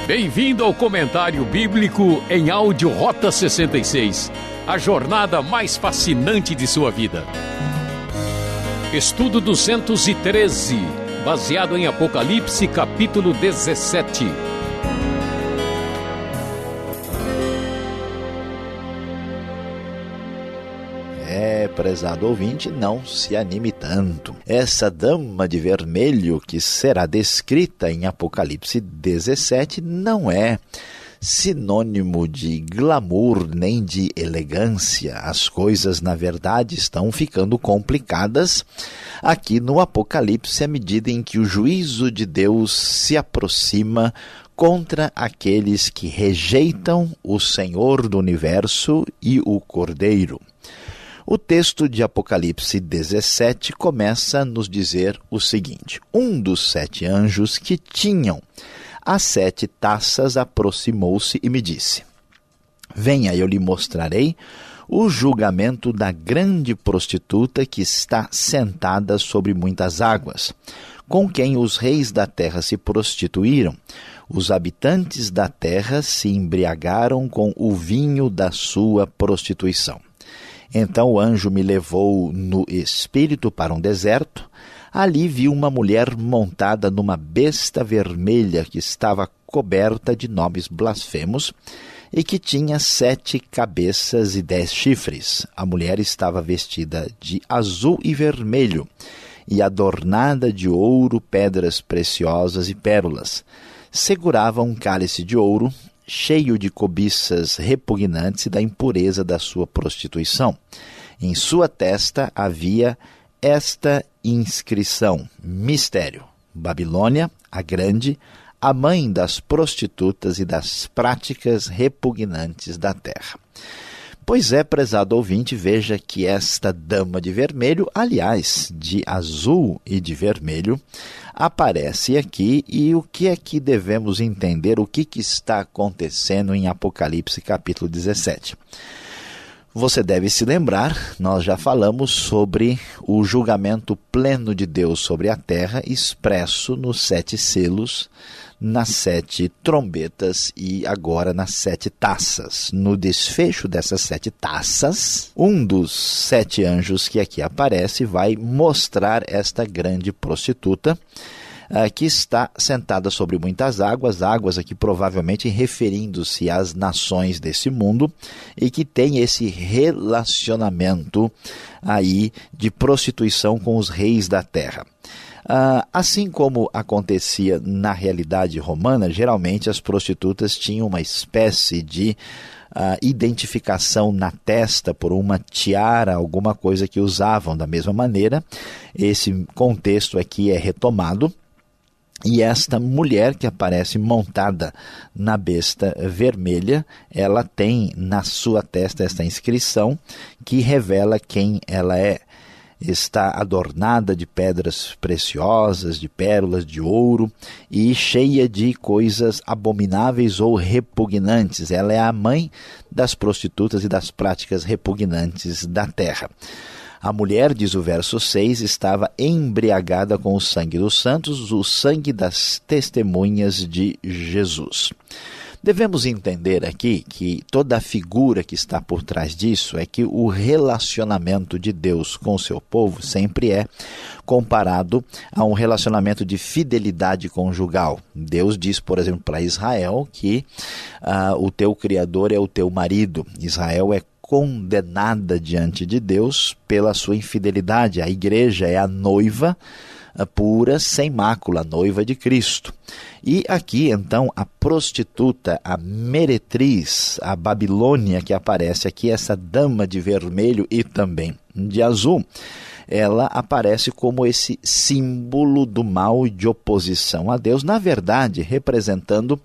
Bem-vindo ao comentário bíblico em áudio Rota 66, a jornada mais fascinante de sua vida. Estudo 213, baseado em Apocalipse capítulo 17. Prezado ouvinte, não se anime tanto. Essa dama de vermelho que será descrita em Apocalipse 17 não é sinônimo de glamour nem de elegância. As coisas, na verdade, estão ficando complicadas aqui no Apocalipse à medida em que o juízo de Deus se aproxima contra aqueles que rejeitam o Senhor do Universo e o Cordeiro. O texto de Apocalipse 17 começa a nos dizer o seguinte: um dos 7 anjos que tinham as 7 taças aproximou-se e me disse: venha, eu lhe mostrarei o julgamento da grande prostituta que está sentada sobre muitas águas, com quem os reis da terra se prostituíram. Os habitantes da terra se embriagaram com o vinho da sua prostituição. Então o anjo me levou no espírito para um deserto. Ali vi uma mulher montada numa besta vermelha que estava coberta de nomes blasfemos e que tinha 7 cabeças e 10 chifres. A mulher estava vestida de azul e vermelho e adornada de ouro, pedras preciosas e pérolas. Segurava um cálice de ouro cheio de cobiças repugnantes e da impureza da sua prostituição. Em sua testa havia esta inscrição: Mistério, Babilônia, a Grande, a mãe das prostitutas e das práticas repugnantes da terra. Pois é, prezado ouvinte, veja que esta dama de vermelho, aliás, de azul e de vermelho, aparece aqui. E o que é que devemos entender, o que está acontecendo em Apocalipse capítulo 17? Você deve se lembrar, nós já falamos sobre o julgamento pleno de Deus sobre a terra, expresso nos 7 selos, nas 7 trombetas e agora nas 7 taças. No desfecho dessas 7 taças, um dos 7 anjos que aqui aparece vai mostrar esta grande prostituta que está sentada sobre muitas águas, águas aqui provavelmente referindo-se às nações desse mundo, e que tem esse relacionamento aí de prostituição com os reis da terra. Assim como acontecia na realidade romana, geralmente as prostitutas tinham uma espécie de identificação na testa por uma tiara, alguma coisa que usavam da mesma maneira. Esse contexto aqui é retomado. E esta mulher que aparece montada na besta vermelha, ela tem na sua testa esta inscrição que revela quem ela é. Está adornada de pedras preciosas, de pérolas, de ouro e cheia de coisas abomináveis ou repugnantes. Ela é a mãe das prostitutas e das práticas repugnantes da terra. A mulher, diz o verso 6, estava embriagada com o sangue dos santos, o sangue das testemunhas de Jesus. Devemos entender aqui que toda a figura que está por trás disso é que o relacionamento de Deus com o seu povo sempre é comparado a um relacionamento de fidelidade conjugal. Deus diz, por exemplo, para Israel que o teu Criador é o teu marido. Israel é condenada diante de Deus pela sua infidelidade. A igreja é a noiva pura, sem mácula, a noiva de Cristo. E aqui, então, a prostituta, a meretriz, a Babilônia que aparece aqui, essa dama de vermelho e também de azul, ela aparece como esse símbolo do mal e de oposição a Deus, na verdade, representando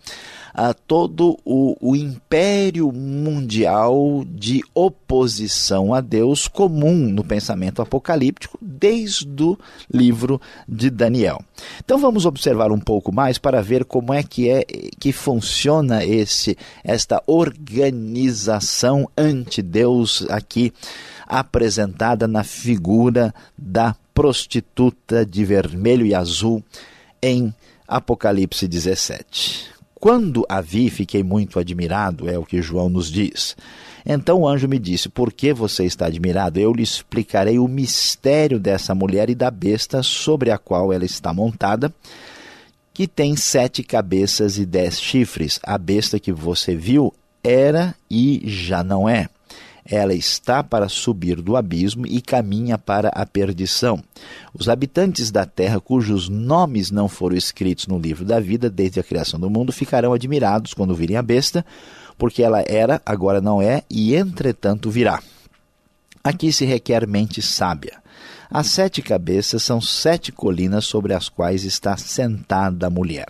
todo o império mundial de oposição a Deus comum no pensamento apocalíptico desde o livro de Daniel. Então vamos observar um pouco mais para ver como é que funciona esta organização anti-Deus aqui apresentada na figura da prostituta de vermelho e azul em Apocalipse 17. Quando a vi, fiquei muito admirado, é o que João nos diz. Então o anjo me disse, por que você está admirado? Eu lhe explicarei o mistério dessa mulher e da besta sobre a qual ela está montada, que tem 7 cabeças e 10 chifres. A besta que você viu era e já não é. Ela está para subir do abismo e caminha para a perdição. Os habitantes da terra, cujos nomes não foram escritos no livro da vida desde a criação do mundo, ficarão admirados quando virem a besta, porque ela era, agora não é, e entretanto virá. Aqui se requer mente sábia. As 7 cabeças são 7 colinas sobre as quais está sentada a mulher.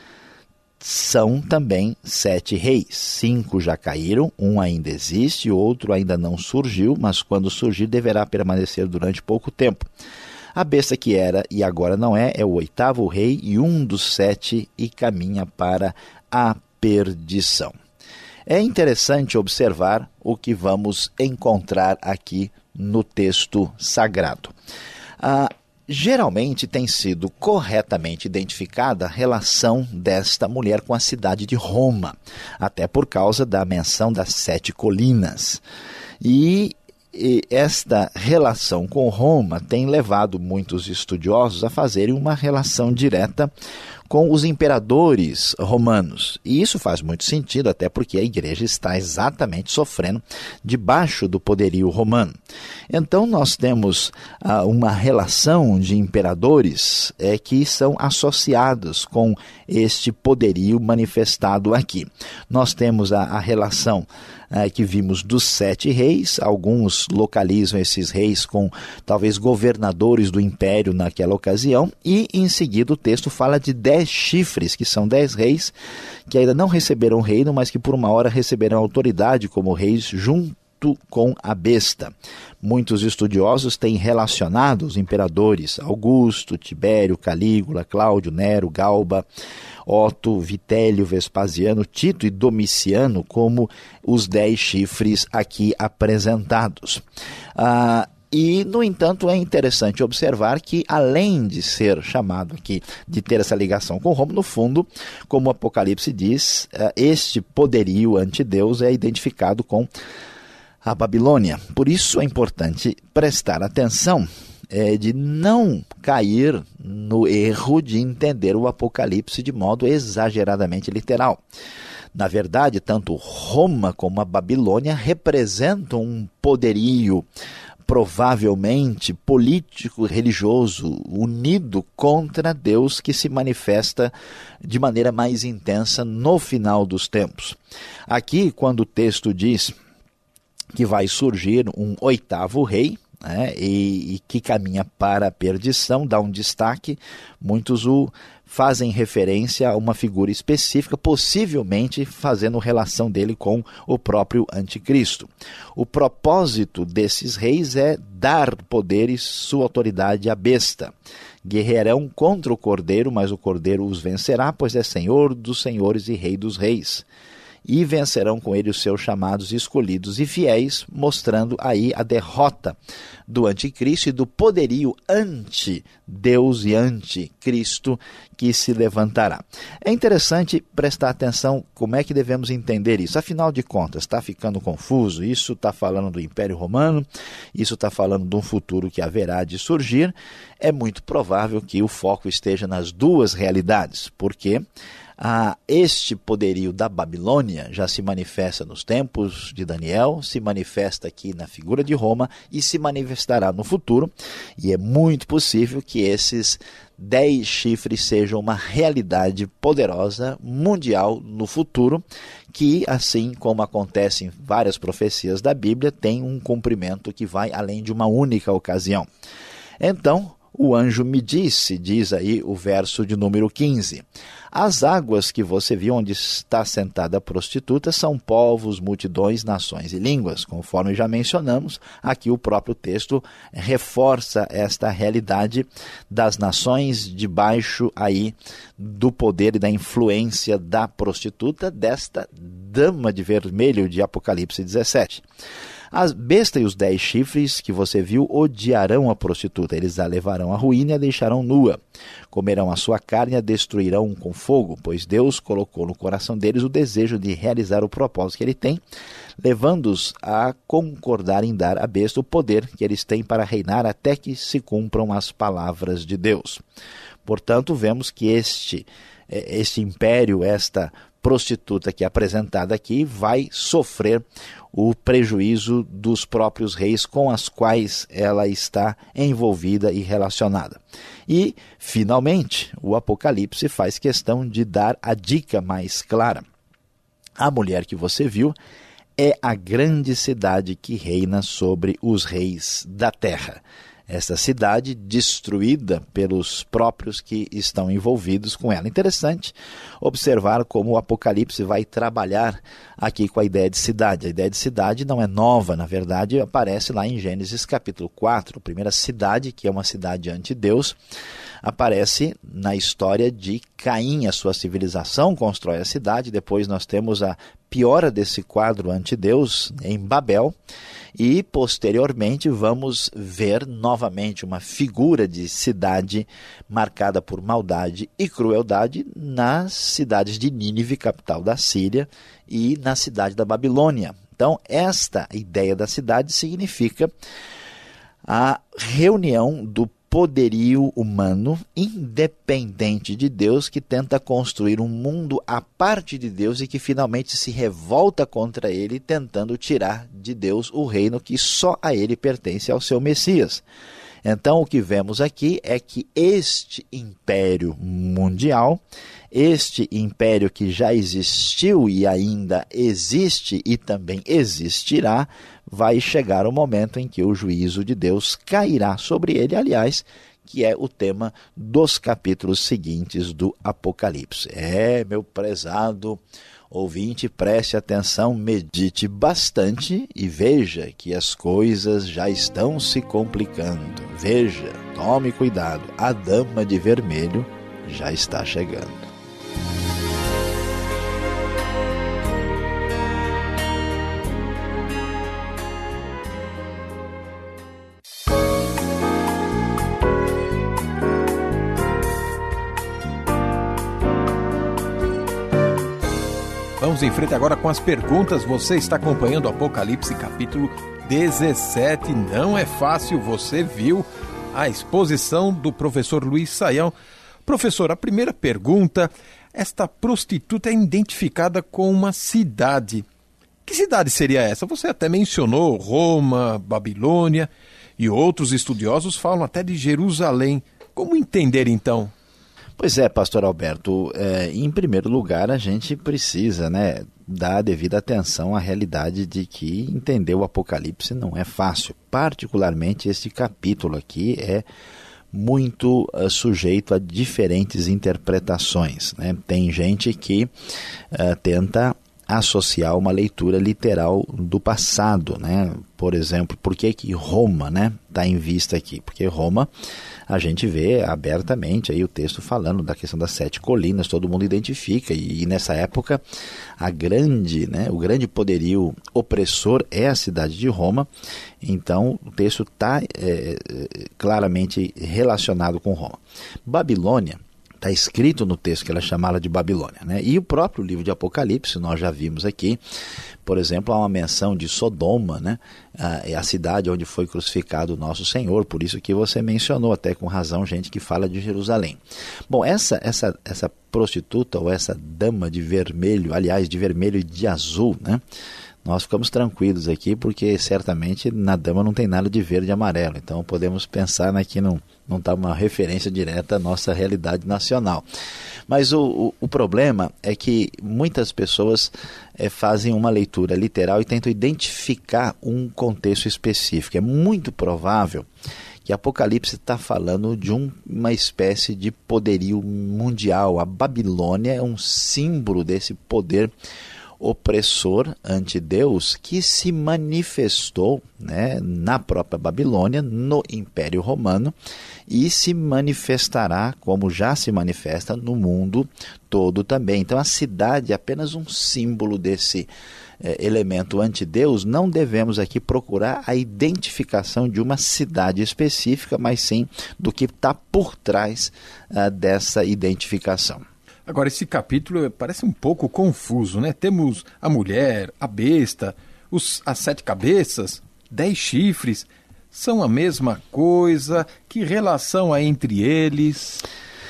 São também 7 reis. 5 já caíram, um ainda existe, outro ainda não surgiu, mas quando surgir deverá permanecer durante pouco tempo. A besta que era e agora não é o 8º rei e um dos 7 e caminha para a perdição. É interessante observar o que vamos encontrar aqui no texto sagrado. Geralmente tem sido corretamente identificada a relação desta mulher com a cidade de Roma, até por causa da menção das 7 colinas. E esta relação com Roma tem levado muitos estudiosos a fazerem uma relação direta com os imperadores romanos. E isso faz muito sentido, até porque a igreja está exatamente sofrendo debaixo do poderio romano. Então nós temos uma relação de imperadores que são associados com este poderio manifestado aqui. Nós temos a relação que vimos dos 7 reis. Alguns localizam esses reis com talvez governadores do império naquela ocasião, e em seguida o texto fala de 10 chifres, que são 10 reis que ainda não receberam reino, mas que por uma hora receberão autoridade como reis junto com a besta. Muitos estudiosos têm relacionado os imperadores Augusto, Tibério, Calígula, Cláudio, Nero, Galba, Otto, Vitélio, Vespasiano, Tito e Domiciano como os 10 chifres aqui apresentados. E, no entanto, é interessante observar que, além de ser chamado aqui, de ter essa ligação com Roma, no fundo, como o Apocalipse diz, este poderio ante Deus é identificado com a Babilônia. Por isso é importante prestar atenção de não cair no erro de entender o Apocalipse de modo exageradamente literal. Na verdade, tanto Roma como a Babilônia representam um poderio provavelmente político, religioso, unido contra Deus, que se manifesta de maneira mais intensa no final dos tempos. Aqui, quando o texto diz que vai surgir um 8º rei, e que caminha para a perdição, dá um destaque, muitos o fazem referência a uma figura específica, possivelmente fazendo relação dele com o próprio anticristo. O propósito desses reis é dar poder e sua autoridade à besta. Guerrearão contra o cordeiro, mas o cordeiro os vencerá, pois é Senhor dos senhores e Rei dos reis. E vencerão com ele os seus chamados escolhidos e fiéis, mostrando aí a derrota do anticristo e do poderio anti-Deus e anti-Cristo que se levantará. É interessante prestar atenção como é que devemos entender isso. Afinal de contas, está ficando confuso? Isso está falando do Império Romano, isso está falando de um futuro que haverá de surgir. É muito provável que o foco esteja nas duas realidades, porque este poderio da Babilônia já se manifesta nos tempos de Daniel, se manifesta aqui na figura de Roma e se manifestará no futuro, e é muito possível que esses 10 chifres sejam uma realidade poderosa mundial no futuro, que, assim como acontece em várias profecias da Bíblia, tem um cumprimento que vai além de uma única ocasião. Então, o anjo me disse, diz aí o verso de número 15, as águas que você viu onde está sentada a prostituta são povos, multidões, nações e línguas. Conforme já mencionamos, aqui o próprio texto reforça esta realidade das nações debaixo aí do poder e da influência da prostituta, desta dama de vermelho de Apocalipse 17. A besta e os 10 chifres que você viu odiarão a prostituta. Eles a levarão à ruína e a deixarão nua. Comerão a sua carne e a destruirão com fogo, pois Deus colocou no coração deles o desejo de realizar o propósito que ele tem, levando-os a concordar em dar à besta o poder que eles têm para reinar até que se cumpram as palavras de Deus. Portanto, vemos que este império, esta prostituta que é apresentada aqui, vai sofrer o prejuízo dos próprios reis com os quais ela está envolvida e relacionada. E, finalmente, o Apocalipse faz questão de dar a dica mais clara. A mulher que você viu é a grande cidade que reina sobre os reis da terra. Essa cidade destruída pelos próprios que estão envolvidos com ela. Interessante observar como o Apocalipse vai trabalhar aqui com a ideia de cidade. A ideia de cidade não é nova, na verdade aparece lá em Gênesis capítulo 4. A primeira cidade, que é uma cidade ante Deus, aparece na história de Caim. A sua civilização constrói a cidade. Depois nós temos a piora desse quadro ante Deus em Babel. E, posteriormente, vamos ver novamente uma figura de cidade marcada por maldade e crueldade nas cidades de Nínive, capital da Síria, e na cidade da Babilônia. Então, esta ideia da cidade significa a reunião do poderio humano independente de Deus, que tenta construir um mundo à parte de Deus e que finalmente se revolta contra ele, tentando tirar de Deus o reino que só a ele pertence, ao seu Messias. Então, o que vemos aqui é que este império mundial, este império que já existiu e ainda existe e também existirá, vai chegar o momento em que o juízo de Deus cairá sobre ele, aliás, que é o tema dos capítulos seguintes do Apocalipse. Meu prezado ouvinte, preste atenção, medite bastante e veja que as coisas já estão se complicando. Veja, tome cuidado, a dama de vermelho já está chegando. Vamos em frente agora com as perguntas. Você está acompanhando o Apocalipse capítulo 17. Não é fácil, você viu a exposição do professor Luiz Saião. Professor, a primeira pergunta: esta prostituta é identificada com uma cidade. Que cidade seria essa? Você até mencionou Roma, Babilônia, e outros estudiosos falam até de Jerusalém. Como entender então? Pois é, pastor Alberto, em primeiro lugar a gente precisa, dar a devida atenção à realidade de que entender o Apocalipse não é fácil. Particularmente este capítulo aqui é muito sujeito a diferentes interpretações. Tem gente que tenta associar uma leitura literal do passado. Por exemplo, por que Roma está em vista aqui? Porque Roma, a gente vê abertamente aí o texto falando da questão das 7 colinas, todo mundo identifica, e nessa época o grande poderio opressor é a cidade de Roma. Então o texto está claramente relacionado com Roma. Babilônia, está escrito no texto que ela chamava de Babilônia, E o próprio livro de Apocalipse, nós já vimos aqui, por exemplo, há uma menção de Sodoma, é a cidade onde foi crucificado o nosso Senhor, por isso que você mencionou, até com razão, gente que fala de Jerusalém. Bom, essa prostituta, ou essa dama de vermelho, aliás, de vermelho e de azul, nós ficamos tranquilos aqui, porque certamente na dama não tem nada de verde e amarelo, então podemos pensar que não está uma referência direta à nossa realidade nacional. Mas o problema é que muitas pessoas fazem uma leitura literal e tentam identificar um contexto específico. É muito provável que Apocalipse está falando de uma espécie de poderio mundial. A Babilônia é um símbolo desse poder opressor ante Deus que se manifestou, né, na própria Babilônia, no Império Romano, e se manifestará, como já se manifesta, no mundo todo também. Então a cidade é apenas um símbolo desse elemento anti-Deus. Não devemos aqui procurar a identificação de uma cidade específica, mas sim do que está por trás dessa identificação. Agora, esse capítulo parece um pouco confuso, né? Temos a mulher, a besta, as 7 cabeças, 10 chifres. São a mesma coisa? Que relação há entre eles?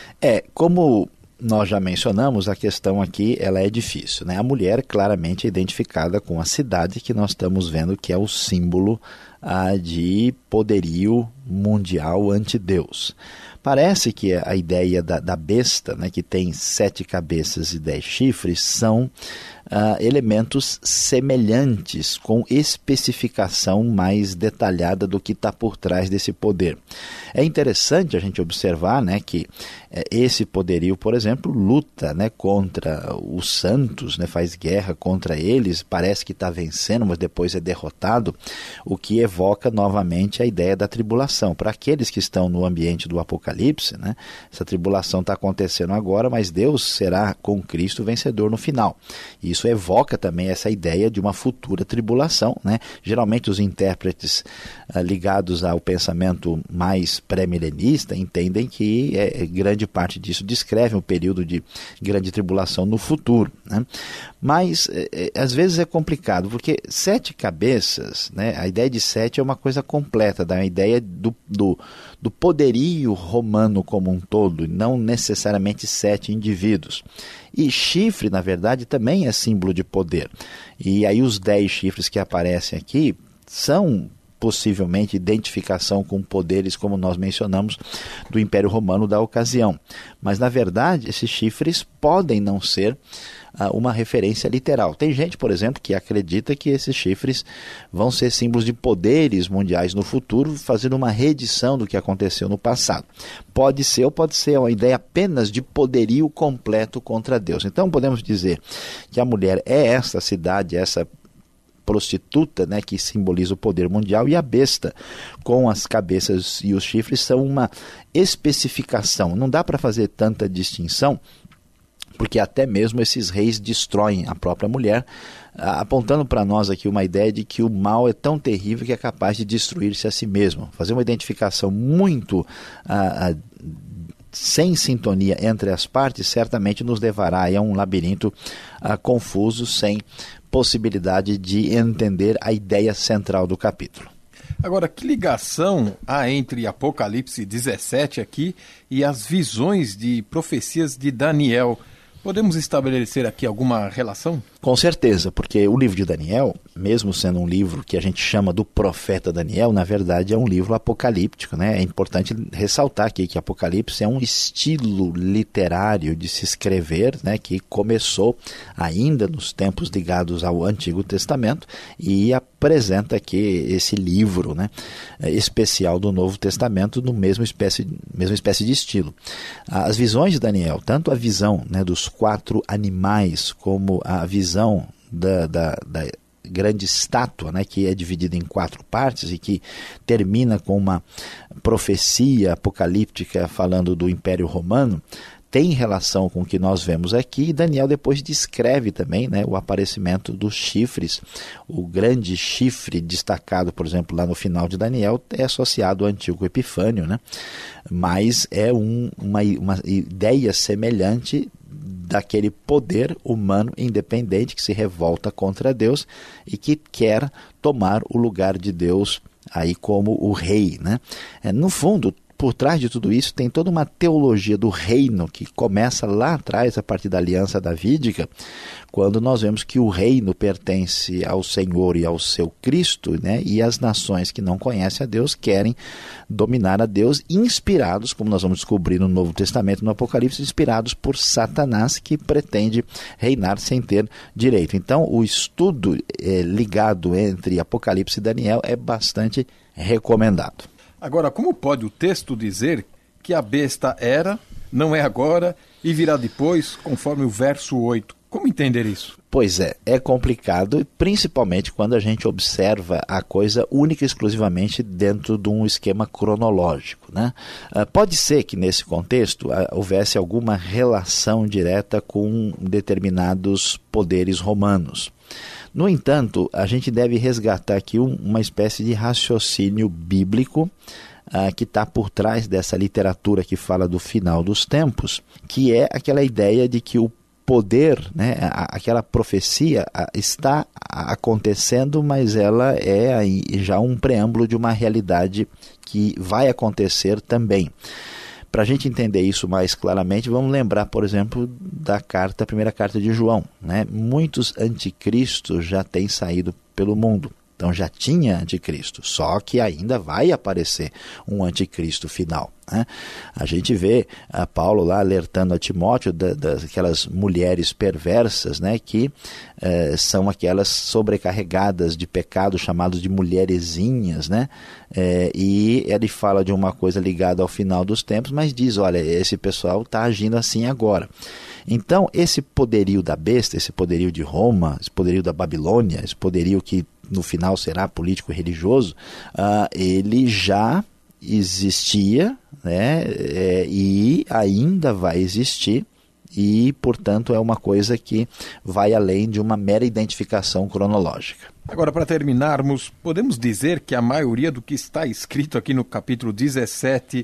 Como nós já mencionamos, a questão aqui ela é difícil, né? A mulher claramente é identificada com a cidade que nós estamos vendo que é o símbolo de poderio mundial ante Deus. Parece que a ideia da besta, né, que tem 7 cabeças e 10 chifres, são elementos semelhantes, com especificação mais detalhada do que está por trás desse poder. É interessante a gente observar, né, que esse poderio, por exemplo, luta, né, contra os santos, né, faz guerra contra eles, parece que está vencendo, mas depois é derrotado, o que evoca novamente a ideia da tribulação. Para aqueles que estão no ambiente do Apocalipse, né, essa tribulação está acontecendo agora, mas Deus será com Cristo vencedor no final. Isso evoca também essa ideia de uma futura tribulação, né? Geralmente os intérpretes ligados ao pensamento mais pré-milenista entendem que grande parte disso descreve um período de grande tribulação no futuro, né? Mas às vezes é complicado, porque 7 cabeças, né? A ideia de 7 é uma coisa completa, dá uma ideia do poderio romano como um todo, não necessariamente 7 indivíduos. E chifre, na verdade, também é símbolo de poder. E aí os 10 chifres que aparecem aqui são possivelmente identificação com poderes, como nós mencionamos, do Império Romano da ocasião. Mas, na verdade, esses chifres podem não ser uma referência literal. Tem gente, por exemplo, que acredita que esses chifres vão ser símbolos de poderes mundiais no futuro, fazendo uma reedição do que aconteceu no passado. Pode ser ou pode ser uma ideia apenas de poderio completo contra Deus. Então podemos dizer que a mulher é essa cidade, essa prostituta, né, que simboliza o poder mundial, e a besta com as cabeças e os chifres são uma especificação. Não dá para fazer tanta distinção, porque até mesmo esses reis destroem a própria mulher, apontando para nós aqui uma ideia de que o mal é tão terrível que é capaz de destruir-se a si mesmo. Fazer uma identificação muito sem sintonia entre as partes certamente nos levará a um labirinto confuso, sem possibilidade de entender a ideia central do capítulo. Agora, que ligação há entre Apocalipse 17 aqui e as visões de profecias de Daniel? Podemos estabelecer aqui alguma relação? Com certeza, porque o livro de Daniel, mesmo sendo um livro que a gente chama do profeta Daniel, na verdade é um livro apocalíptico, né? É importante ressaltar aqui que Apocalipse é um estilo literário de se escrever, né, que começou ainda nos tempos ligados ao Antigo Testamento e apresenta aqui esse livro, né, especial do Novo Testamento no mesma espécie de estilo. As visões de Daniel, tanto a visão, né, dos 4 animais, como a visão da grande estátua, né, que é dividida em 4 partes e que termina com uma profecia apocalíptica falando do Império Romano, tem relação com o que nós vemos aqui. E Daniel depois descreve também, né, o aparecimento dos chifres. O grande chifre destacado, por exemplo, lá no final de Daniel, é associado ao antigo Epifânio, né? Mas é uma ideia semelhante daquele poder humano independente que se revolta contra Deus e que quer tomar o lugar de Deus aí como o rei, né? No fundo, por trás de tudo isso tem toda uma teologia do reino que começa lá atrás, a partir da aliança davídica, quando nós vemos que o reino pertence ao Senhor e ao seu Cristo, né? E as nações que não conhecem a Deus querem dominar a Deus, inspirados, como nós vamos descobrir no Novo Testamento, no Apocalipse, inspirados por Satanás, que pretende reinar sem ter direito. Então, o estudo ligado entre Apocalipse e Daniel é bastante recomendado. Agora, como pode o texto dizer que a besta era, não é agora e virá depois, conforme o verso 8? Como entender isso? Pois é complicado, principalmente quando a gente observa a coisa única e exclusivamente dentro de um esquema cronológico, né? Pode ser que nesse contexto houvesse alguma relação direta com determinados poderes romanos. No entanto, a gente deve resgatar aqui uma espécie de raciocínio bíblico que está por trás dessa literatura que fala do final dos tempos, que é aquela ideia de que o poder, né, aquela profecia está acontecendo, mas ela é aí já um preâmbulo de uma realidade que vai acontecer também. Para a gente entender isso mais claramente, vamos lembrar, por exemplo, da primeira carta de João, né? Muitos anticristos já têm saído pelo mundo. Então já tinha anticristo, só que ainda vai aparecer um anticristo final, né? A gente vê Paulo lá alertando a Timóteo daquelas mulheres perversas, né, que são aquelas sobrecarregadas de pecado, chamadas de mulherezinhas, né? E ele fala de uma coisa ligada ao final dos tempos, mas diz, olha, esse pessoal está agindo assim agora. Então esse poderio da besta, esse poderio de Roma, esse poderio da Babilônia, esse poderio que no final será político e religioso, ele já existia, né, e ainda vai existir, e portanto é uma coisa que vai além de uma mera identificação cronológica. Agora, para terminarmos, podemos dizer que a maioria do que está escrito aqui no capítulo 17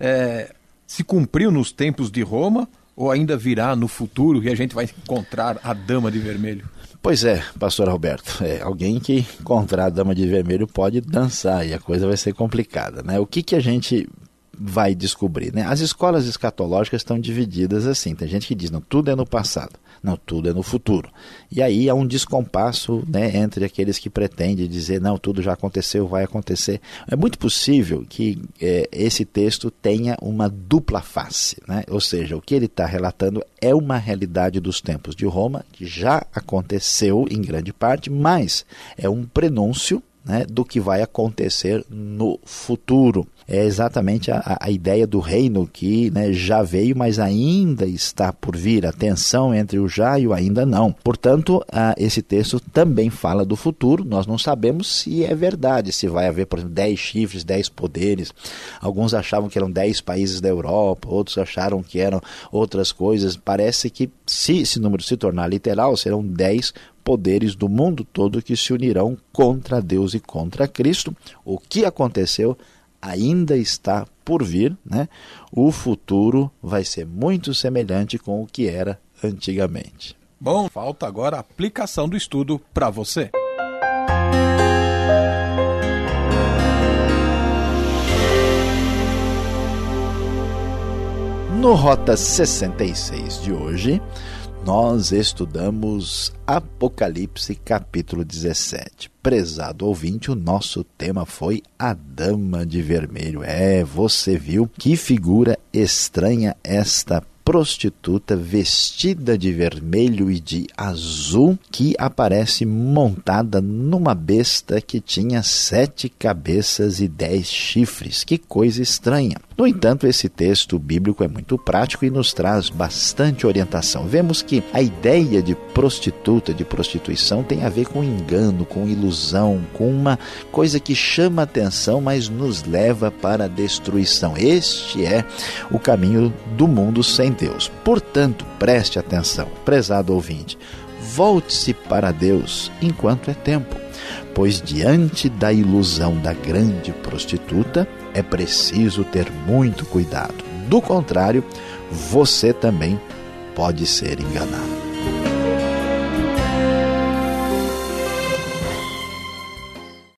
se cumpriu nos tempos de Roma, ou ainda virá no futuro e a gente vai encontrar a Dama de Vermelho? Pois é, pastor Roberto, alguém que encontrar a Dama de Vermelho pode dançar e a coisa vai ser complicada, né? O que a gente vai descobrir, né? As escolas escatológicas estão divididas assim, tem gente que diz, não, tudo é no passado, não, tudo é no futuro. E aí há um descompasso, né, entre aqueles que pretendem dizer, não, tudo já aconteceu, vai acontecer. É muito possível que esse texto tenha uma dupla face, né? Ou seja, o que ele está relatando é uma realidade dos tempos de Roma, que já aconteceu em grande parte, mas é um prenúncio, né, do que vai acontecer no futuro. É exatamente a ideia do reino que, né, já veio, mas ainda está por vir. A tensão entre o já e o ainda não. Portanto, esse texto também fala do futuro. Nós não sabemos se é verdade, se vai haver, por exemplo, 10 chifres, 10 poderes. Alguns achavam que eram 10 países da Europa, outros acharam que eram outras coisas. Parece que, se esse número se tornar literal, serão 10 poderes do mundo todo que se unirão contra Deus e contra Cristo. O que aconteceu ainda está por vir, né? O futuro vai ser muito semelhante com o que era antigamente. Bom, falta agora a aplicação do estudo para você. No Rota 66 de hoje, nós estudamos Apocalipse capítulo 17. Prezado ouvinte, o nosso tema foi a Dama de Vermelho. Você viu que figura estranha esta prostituta vestida de vermelho e de azul, que aparece montada numa besta que tinha 7 cabeças e 10 chifres. Que coisa estranha! No entanto, esse texto bíblico é muito prático e nos traz bastante orientação. Vemos que a ideia de prostituta, de prostituição, tem a ver com engano, com ilusão, com uma coisa que chama atenção, mas nos leva para a destruição. Este é o caminho do mundo sem Deus. Portanto, preste atenção, prezado ouvinte, volte-se para Deus enquanto é tempo, pois diante da ilusão da grande prostituta é preciso ter muito cuidado. Do contrário, você também pode ser enganado.